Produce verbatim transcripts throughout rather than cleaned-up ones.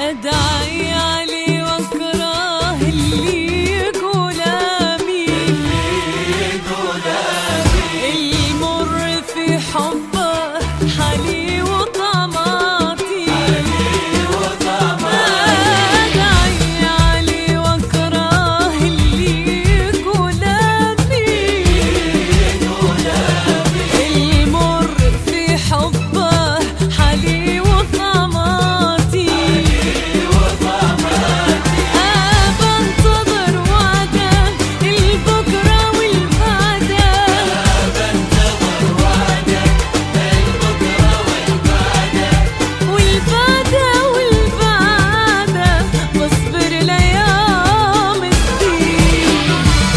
أدعي علي وأكره اللي يقول آمين، المر في حبه حالي وطماطي، أدعي علي وأكره اللي يقول آمين، المر في حبه حالي وطماطي، بنتظر وعده البكرة والبعده، والبعده والبعده بصبر ليوم الدين.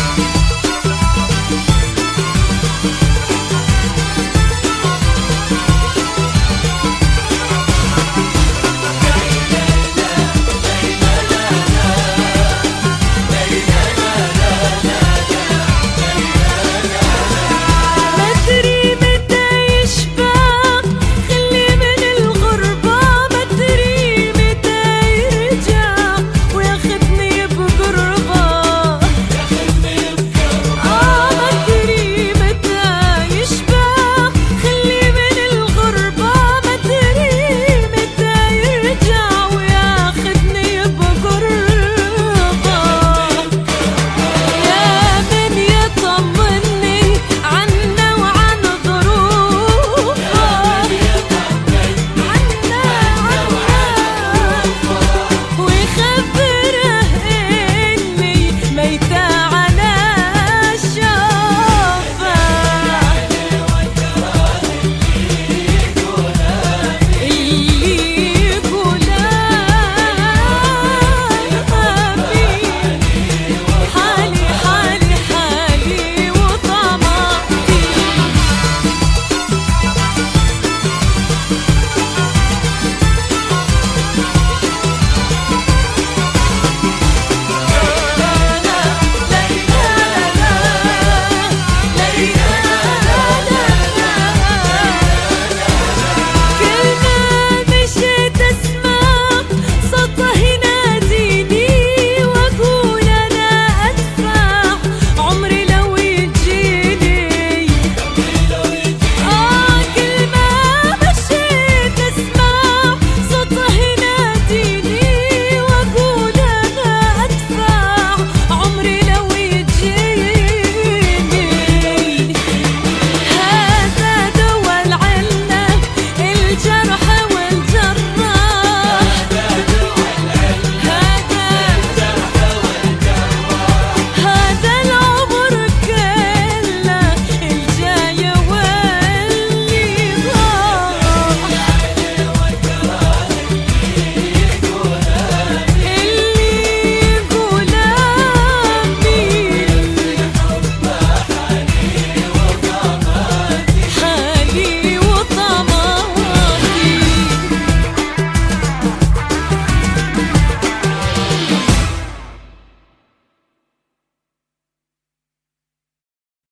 ما ادري متى يشبع خلي من الغربة، ما ادري متى يرجع وياخدني بقربه، اه ما ادري متى يشبع خلي من الغربة، ما ادري متى يرجع وياخدني بقربه، يا من يطمني عنا وعن ظروفه، عنا عنا ويخبره إني ميتة على الشوفة، اللي يقول آمين، حالي حالي حالي وطماطي. كل ما مشيت اسمع صوته يناديني، واقول انا ادفع عمري لو يجيني، اه كل ما مشيت اسمع صوته يناديني، واقول انا ادفع عمري لو يجيني، هذا دوا العلة الجرح